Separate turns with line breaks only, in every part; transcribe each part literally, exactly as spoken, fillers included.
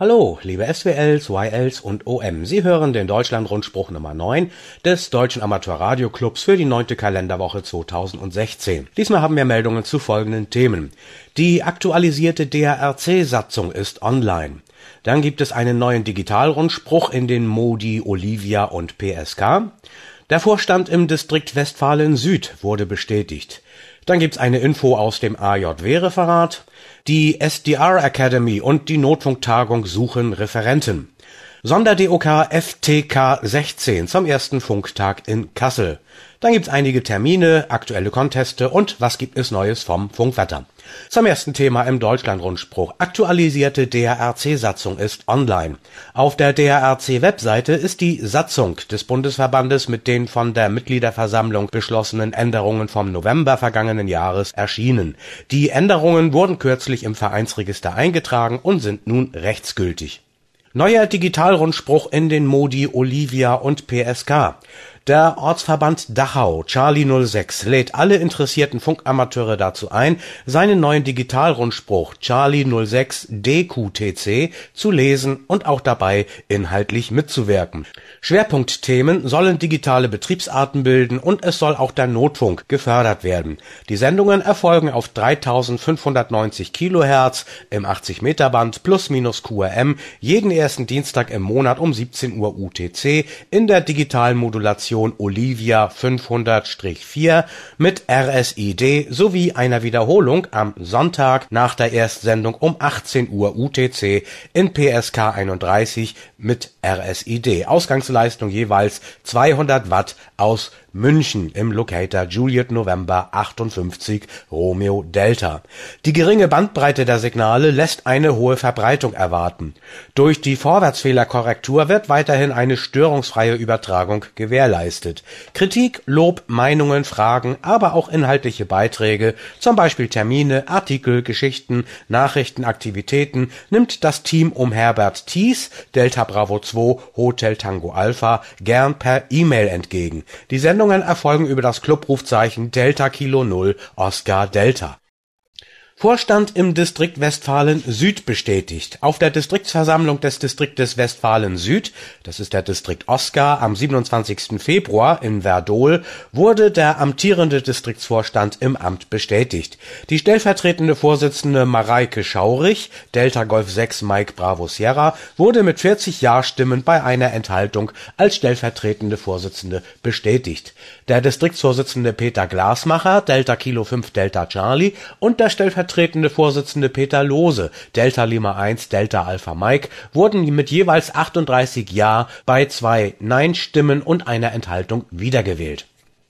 Hallo, liebe S W Ls, Y Ls und O M. Sie hören den Deutschlandrundspruch Nummer neun des Deutschen Amateurradioclubs für die neunte Kalenderwoche zweitausendsechzehn. Diesmal haben wir Meldungen zu folgenden Themen. Die aktualisierte D R R C-Satzung ist online. Dann gibt es einen neuen Digitalrundspruch in den Modi Olivia und P S K. Der Vorstand im Distrikt Westfalen Süd wurde bestätigt. Dann gibt's eine Info aus dem A J W-Referat. Die S D R Academy und die Notfunktagung suchen Referenten. Sonder-D O K F T K sechzehn zum ersten Funktag in Kassel. Dann gibt's einige Termine, aktuelle Conteste und was gibt es Neues vom Funkwetter. Zum ersten Thema im Deutschlandrundspruch. Aktualisierte D R R C-Satzung ist online. Auf der D R R C-Webseite ist die Satzung des Bundesverbandes mit den von der Mitgliederversammlung beschlossenen Änderungen vom November vergangenen Jahres erschienen. Die Änderungen wurden kürzlich im Vereinsregister eingetragen und sind nun rechtsgültig. Neuer Digitalrundspruch in den Modi Olivia und P S K. Der Ortsverband Dachau, Charlie null sechs, lädt alle interessierten Funkamateure dazu ein, seinen neuen Digitalrundspruch Charlie null sechs D Q T C zu lesen und auch dabei inhaltlich mitzuwirken. Schwerpunktthemen sollen digitale Betriebsarten bilden und es soll auch der Notfunk gefördert werden. Die Sendungen erfolgen auf dreitausendfünfhundertneunzig Kilohertz im achtzig Meter Band plus minus Q R M jeden ersten Dienstag im Monat um siebzehn Uhr U T C in der digitalen Modulation Olivia fünfhundert vier mit R S I D sowie einer Wiederholung am Sonntag nach der Erstsendung um achtzehn Uhr U T C in P S K einunddreißig mit R S I D. Ausgangsleistung jeweils zweihundert Watt aus München im Locator Juliet November achtundfünfzig Romeo Delta. Die geringe Bandbreite der Signale lässt eine hohe Verbreitung erwarten. Durch die Vorwärtsfehlerkorrektur wird weiterhin eine störungsfreie Übertragung gewährleistet. Kritik, Lob, Meinungen, Fragen, aber auch inhaltliche Beiträge, zum Beispiel Termine, Artikel, Geschichten, Nachrichten, Aktivitäten, nimmt das Team um Herbert Thies, Delta Bravo zwei, Hotel Tango Alpha, gern per E-Mail entgegen. Die Sendungen erfolgen über das Clubrufzeichen Delta Kilo null Oscar Delta. Vorstand im Distrikt Westfalen Süd bestätigt. Auf der Distriktsversammlung des Distriktes Westfalen Süd, das ist der Distrikt Oscar, am siebenundzwanzigsten Februar in Werdohl, wurde der amtierende Distriktsvorstand im Amt bestätigt. Die stellvertretende Vorsitzende Mareike Schaurich, Delta Golf sechs Mike Bravo Sierra, wurde mit vierzig Ja-Stimmen bei einer Enthaltung als stellvertretende Vorsitzende bestätigt. Der Distriktsvorsitzende Peter Glasmacher, Delta Kilo fünf Delta Charlie und der stellvertretende Vorsitzende Peter Lohse, Delta Lima eins Delta Alpha Mike, wurden mit jeweils achtunddreißig Ja bei zwei Nein-Stimmen und einer Enthaltung wiedergewählt.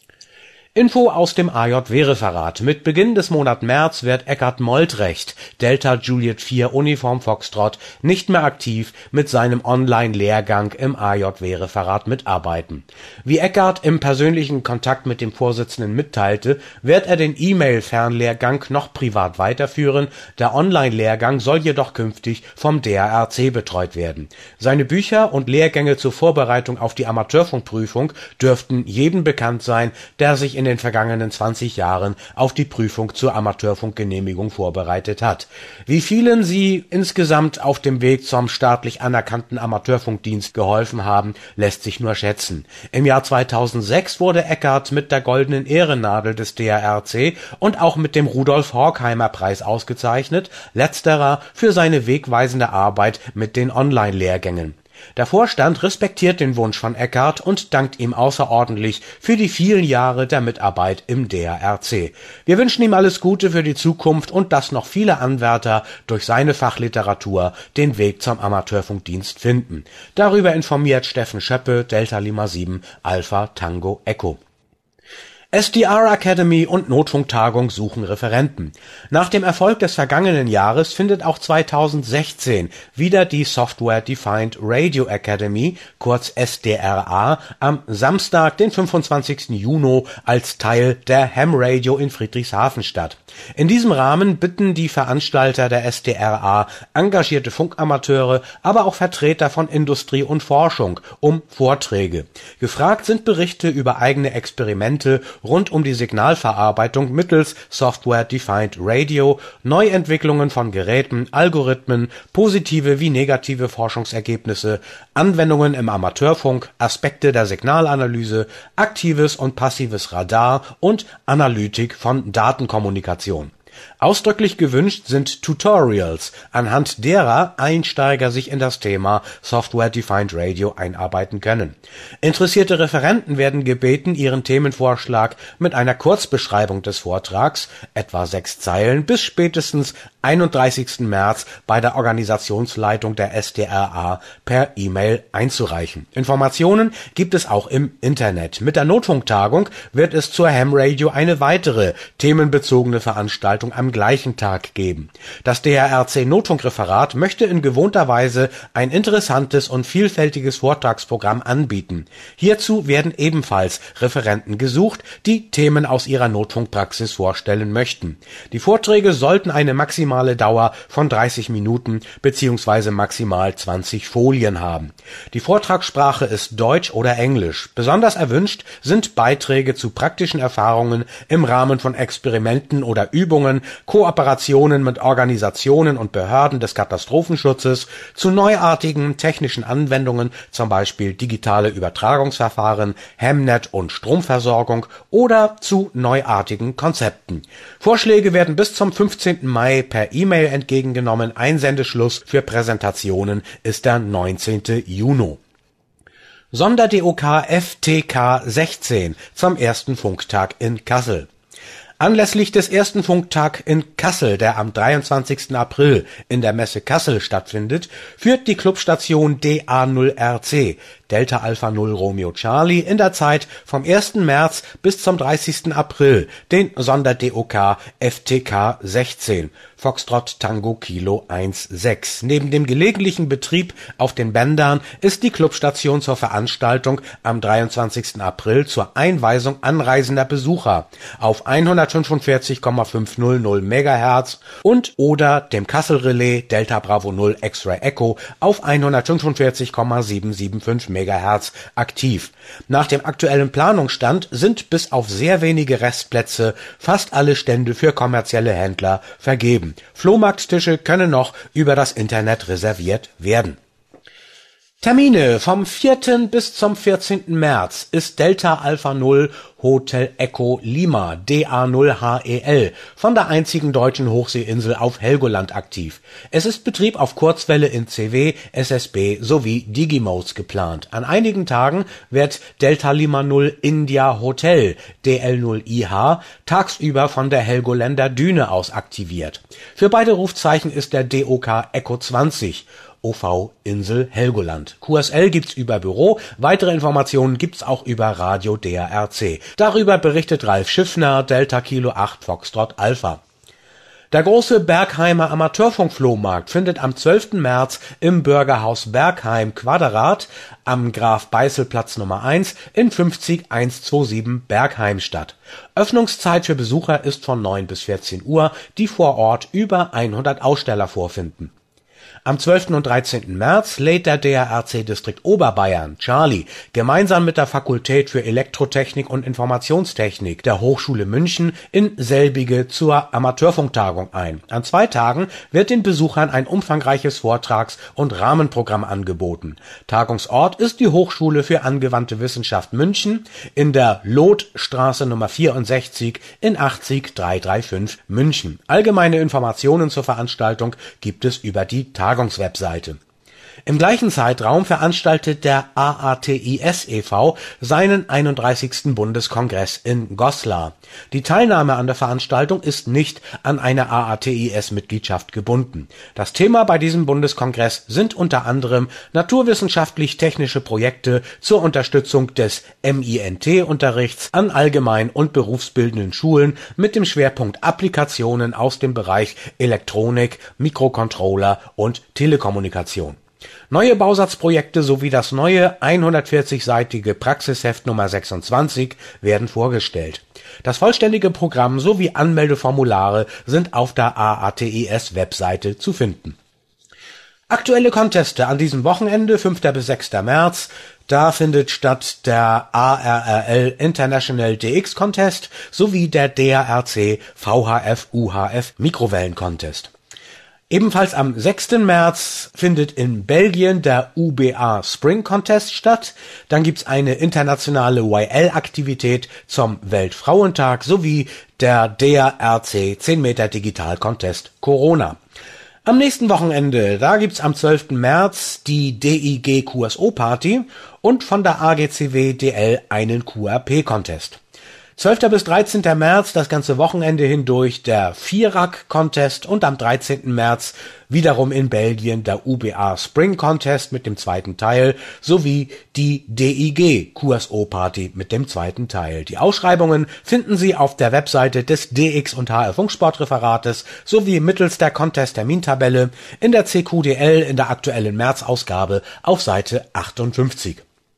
Info aus dem A J W-Referat. Mit Beginn des Monats März wird Eckart Moltrecht, Delta Juliet vier Uniform Foxtrot, nicht mehr aktiv mit seinem Online-Lehrgang im A J W-Referat mitarbeiten. Wie Eckart im persönlichen Kontakt mit dem Vorsitzenden mitteilte, wird er den E-Mail-Fernlehrgang noch privat weiterführen, der Online-Lehrgang soll jedoch künftig vom D R R C betreut werden. Seine Bücher und Lehrgänge zur Vorbereitung auf die Amateurfunkprüfung dürften jedem bekannt sein, der sich in in den vergangenen zwanzig Jahren auf die Prüfung zur Amateurfunkgenehmigung vorbereitet hat. Wie vielen sie insgesamt auf dem Weg zum staatlich anerkannten Amateurfunkdienst geholfen haben, lässt sich nur schätzen. Im Jahr zweitausendsechs wurde Eckart mit der Goldenen Ehrennadel des D R R C und auch mit dem Rudolf Horkheimer Preis ausgezeichnet, letzterer für seine wegweisende Arbeit mit den Online-Lehrgängen. Der Vorstand respektiert den Wunsch von Eckart und dankt ihm außerordentlich für die vielen Jahre der Mitarbeit im D R R C. Wir wünschen ihm alles Gute für die Zukunft und dass noch viele Anwärter durch seine Fachliteratur den Weg zum Amateurfunkdienst finden. Darüber informiert Steffen Schöppe, Delta Lima sieben Alpha Tango Echo. S D R Academy und Notfunktagung suchen Referenten. Nach dem Erfolg des vergangenen Jahres findet auch zweitausendsechzehn wieder die Software Defined Radio Academy, kurz S D R A, am Samstag, den fünfundzwanzigsten Juni als Teil der Ham Radio in Friedrichshafen statt. In diesem Rahmen bitten die Veranstalter der S D R A engagierte Funkamateure, aber auch Vertreter von Industrie und Forschung um Vorträge. Gefragt sind Berichte über eigene Experimente rund um die Signalverarbeitung mittels Software-Defined Radio, Neuentwicklungen von Geräten, Algorithmen, positive wie negative Forschungsergebnisse, Anwendungen im Amateurfunk, Aspekte der Signalanalyse, aktives und passives Radar und Analytik von Datenkommunikation. Ausdrücklich gewünscht sind Tutorials, anhand derer Einsteiger sich in das Thema Software-Defined Radio einarbeiten können. Interessierte Referenten werden gebeten, ihren Themenvorschlag mit einer Kurzbeschreibung des Vortrags, etwa sechs Zeilen, bis spätestens einunddreißigsten März bei der Organisationsleitung der S D R A per E-Mail einzureichen. Informationen gibt es auch im Internet. Mit der Notfunktagung wird es zur Ham Radio eine weitere themenbezogene Veranstaltung am gleichen Tag geben. Das D R R C Notfunkreferat möchte in gewohnter Weise ein interessantes und vielfältiges Vortragsprogramm anbieten. Hierzu werden ebenfalls Referenten gesucht, die Themen aus ihrer Notfunkpraxis vorstellen möchten. Die Vorträge sollten eine maximale Dauer von dreißig Minuten bzw. maximal zwanzig Folien haben. Die Vortragssprache ist Deutsch oder Englisch. Besonders erwünscht sind Beiträge zu praktischen Erfahrungen im Rahmen von Experimenten oder Übungen, Kooperationen mit Organisationen und Behörden des Katastrophenschutzes, zu neuartigen technischen Anwendungen, zum Beispiel digitale Übertragungsverfahren, Hamnet und Stromversorgung oder zu neuartigen Konzepten. Vorschläge werden bis zum fünfzehnten Mai per E-Mail entgegengenommen. Einsendeschluss für Präsentationen ist der neunzehnten Juni. Sonder-D O K F T K sechzehn zum ersten Funktag in Kassel. Anlässlich des ersten Funktag in Kassel, der am dreiundzwanzigsten April in der Messe Kassel stattfindet, führt die Clubstation D A null R C, Delta Alpha null Romeo Charlie, in der Zeit vom ersten März bis zum dreißigsten April den Sonder-D O K F T K sechzehn, Foxtrot Tango Kilo eins sechs. Neben dem gelegentlichen Betrieb auf den Bändern ist die Clubstation zur Veranstaltung am dreiundzwanzigsten April zur Einweisung anreisender Besucher auf hundertfünfundvierzig Komma fünfhundert Megahertz und oder dem Kassel-Relais Delta Bravo null X-Ray Echo auf hundertfünfundvierzig Komma siebenhundertfünfundsiebzig Megahertz aktiv. Nach dem aktuellen Planungsstand sind bis auf sehr wenige Restplätze fast alle Stände für kommerzielle Händler vergeben. Flohmarkttische können noch über das Internet reserviert werden. Termine vom vierten bis zum vierzehnten März ist Delta Alpha null Hotel Echo Lima D A null H E L von der einzigen deutschen Hochseeinsel auf Helgoland aktiv. Es ist Betrieb auf Kurzwelle in C W, S S B sowie Digimodes geplant. An einigen Tagen wird Delta Lima null India Hotel D L null I H tagsüber von der Helgoländer Düne aus aktiviert. Für beide Rufzeichen ist der D O K Echo zwanzig O V Insel Helgoland. Q S L gibt's über Büro, weitere Informationen gibt's auch über Radio D R R C. Darüber berichtet Ralf Schiffner, Delta Kilo acht Foxtrot Alpha. Der große Bergheimer Amateurfunk-Flohmarkt findet am zwölften März im Bürgerhaus Bergheim Quadrat am Graf-Beißel-Platz Nummer eins in fünfzig hundertsiebenundzwanzig Bergheim statt. Öffnungszeit für Besucher ist von neun bis vierzehn Uhr, die vor Ort über hundert Aussteller vorfinden. Am zwölften und dreizehnten März lädt der D R R C-Distrikt Oberbayern, Charlie, gemeinsam mit der Fakultät für Elektrotechnik und Informationstechnik der Hochschule München in selbige zur Amateurfunktagung ein. An zwei Tagen wird den Besuchern ein umfangreiches Vortrags- und Rahmenprogramm angeboten. Tagungsort ist die Hochschule für angewandte Wissenschaft München in der Lothstraße Nummer vierundsechzig in achtzig dreihundertfünfunddreißig München. Allgemeine Informationen zur Veranstaltung gibt es über die Tagungswebseite. Im gleichen Zeitraum veranstaltet der A A T I S e V seinen einunddreißigsten Bundeskongress in Goslar. Die Teilnahme an der Veranstaltung ist nicht an eine A A T I S-Mitgliedschaft gebunden. Das Thema bei diesem Bundeskongress sind unter anderem naturwissenschaftlich-technische Projekte zur Unterstützung des M I N T-Unterrichts an allgemein- und berufsbildenden Schulen mit dem Schwerpunkt Applikationen aus dem Bereich Elektronik, Mikrocontroller und Telekommunikation. Neue Bausatzprojekte sowie das neue hundertvierzigseitige Praxisheft Nummer sechsundzwanzig werden vorgestellt. Das vollständige Programm sowie Anmeldeformulare sind auf der A A T I S-Webseite zu finden. Aktuelle Conteste an diesem Wochenende, fünfter bis sechster März. Da findet statt der A R R L International D X Contest sowie der D R R C V H F U H F Mikrowellen Contest. Ebenfalls am sechsten März findet in Belgien der U B A Spring Contest statt. Dann gibt's eine internationale Y L-Aktivität zum Weltfrauentag sowie der D R R C zehn Meter Digital Contest Corona. Am nächsten Wochenende, da gibt's am zwölften März die D I G Q S O Party und von der A G C W D L einen Q R P Contest. zwölfter bis dreizehnter März das ganze Wochenende hindurch der Vierak Contest und am dreizehnten März wiederum in Belgien der U B A Spring Contest mit dem zweiten Teil sowie die D I G Q S O Party mit dem zweiten Teil. Die Ausschreibungen finden Sie auf der Webseite des D X und H R Funksportreferates sowie mittels der Contest-Termintabelle in der C Q D L in der aktuellen März-Ausgabe auf Seite achtundfünfzig.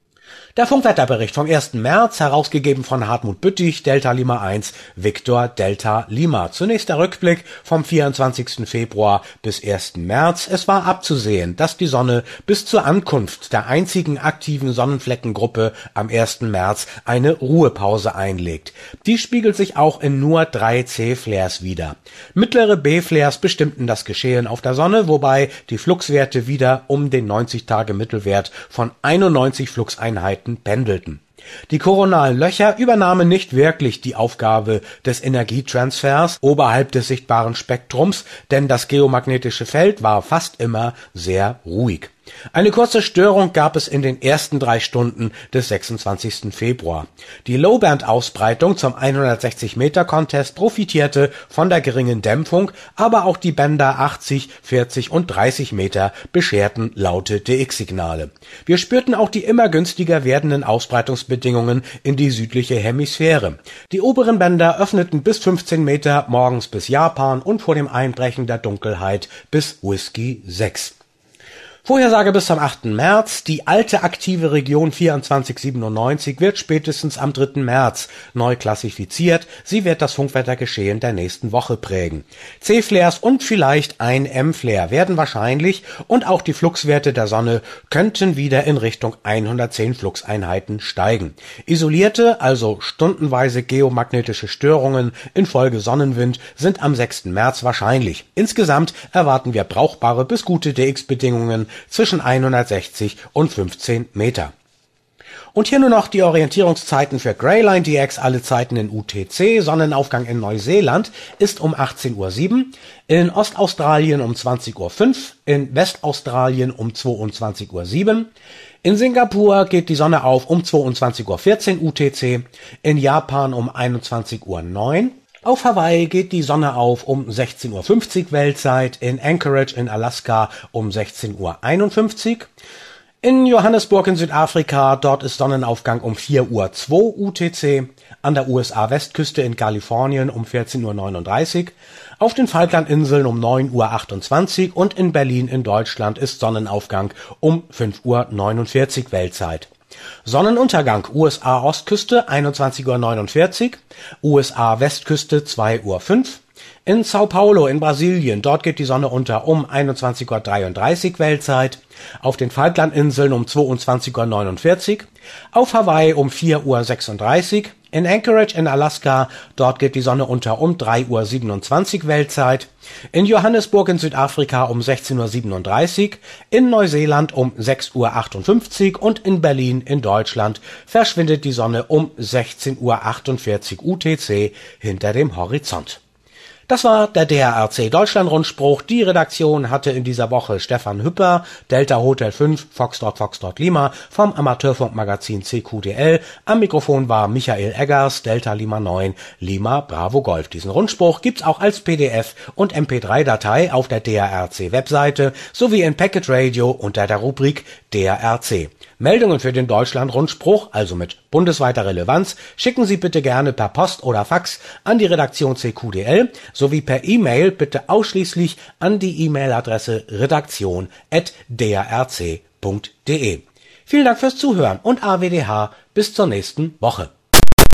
Der Funkwetterbericht vom ersten März, herausgegeben von Hartmut Büttig, Delta Lima eins, Victor Delta Lima. Zunächst der Rückblick vom vierundzwanzigsten Februar bis ersten März. Es war abzusehen, dass die Sonne bis zur Ankunft der einzigen aktiven Sonnenfleckengruppe am ersten März eine Ruhepause einlegt. Dies spiegelt sich auch in nur drei C-Flares wider. Mittlere B-Flares bestimmten das Geschehen auf der Sonne, wobei die Fluxwerte wieder um den neunzig-Tage-Mittelwert von einundneunzig Fluxeinheiten pendelten. Die koronalen Löcher übernahmen nicht wirklich die Aufgabe des Energietransfers oberhalb des sichtbaren Spektrums, denn das geomagnetische Feld war fast immer sehr ruhig. Eine kurze Störung gab es in den ersten drei Stunden des sechsundzwanzigsten Februar. Die Lowband-Ausbreitung zum hundertsechzig Meter Contest profitierte von der geringen Dämpfung, aber auch die Bänder achtzig, vierzig und dreißig Meter bescherten laute D X-Signale. Wir spürten auch die immer günstiger werdenden Ausbreitungsbedingungen in die südliche Hemisphäre. Die oberen Bänder öffneten bis fünfzehn Meter morgens bis Japan und vor dem Einbrechen der Dunkelheit bis Whisky sechs. Vorhersage bis zum achten März. Die alte aktive Region vierundzwanzig siebenundneunzig wird spätestens am dritten März neu klassifiziert. Sie wird das Funkwettergeschehen der nächsten Woche prägen. C-Flares und vielleicht ein M-Flare werden wahrscheinlich und auch die Fluxwerte der Sonne könnten wieder in Richtung hundertzehn Fluxeinheiten steigen. Isolierte, also stundenweise geomagnetische Störungen infolge Sonnenwind sind am sechsten März wahrscheinlich. Insgesamt erwarten wir brauchbare bis gute D X-Bedingungen zwischen hundertsechzig und fünfzehn Meter. Und hier nur noch die Orientierungszeiten für Greyline D X, alle Zeiten in U T C. Sonnenaufgang in Neuseeland ist um achtzehn Uhr sieben, in Ostaustralien um zwanzig Uhr fünf, in Westaustralien um zweiundzwanzig Uhr sieben, in Singapur geht die Sonne auf um zweiundzwanzig Uhr vierzehn U T C, in Japan um einundzwanzig Uhr neun, auf Hawaii geht die Sonne auf um sechzehn Uhr fünfzig Weltzeit, in Anchorage in Alaska um sechzehn Uhr einundfünfzig, in Johannesburg in Südafrika, dort ist Sonnenaufgang um vier Uhr zwei U T C, an der U S A-Westküste in Kalifornien um vierzehn Uhr neununddreißig, auf den Falklandinseln um neun Uhr achtundzwanzig und in Berlin in Deutschland ist Sonnenaufgang um fünf Uhr neunundvierzig Weltzeit. Sonnenuntergang U S A-Ostküste einundzwanzig Uhr neunundvierzig, U S A-Westküste zwei Uhr fünf, in Sao Paulo in Brasilien, dort geht die Sonne unter um einundzwanzig Uhr dreiunddreißig Weltzeit, auf den Falklandinseln um zweiundzwanzig Uhr neunundvierzig, auf Hawaii um vier Uhr sechsunddreißig, in Anchorage in Alaska, dort geht die Sonne unter um drei Uhr siebenundzwanzig Weltzeit, in Johannesburg in Südafrika um sechzehn Uhr siebenunddreißig, in Neuseeland um sechs Uhr achtundfünfzig und in Berlin in Deutschland verschwindet die Sonne um sechzehn Uhr achtundvierzig U T C hinter dem Horizont. Das war der D R R C Deutschland-Rundspruch. Die Redaktion hatte in dieser Woche Stefan Hüpper, Delta Hotel fünf, Foxtrot Foxtrot Lima vom Amateurfunkmagazin C Q D L. Am Mikrofon war Michael Eggers, Delta Lima neun, Lima Bravo Golf. Diesen Rundspruch gibt's auch als P D F und M P drei Datei auf der D R R C Webseite sowie in Packet Radio unter der Rubrik D R R C. Meldungen für den Deutschland-Rundspruch, also mit bundesweiter Relevanz, schicken Sie bitte gerne per Post oder Fax an die Redaktion C Q D L sowie per E-Mail bitte ausschließlich an die E-Mail-Adresse redaktion at d r r c punkt d e. Vielen Dank fürs Zuhören und A W D H bis zur nächsten Woche.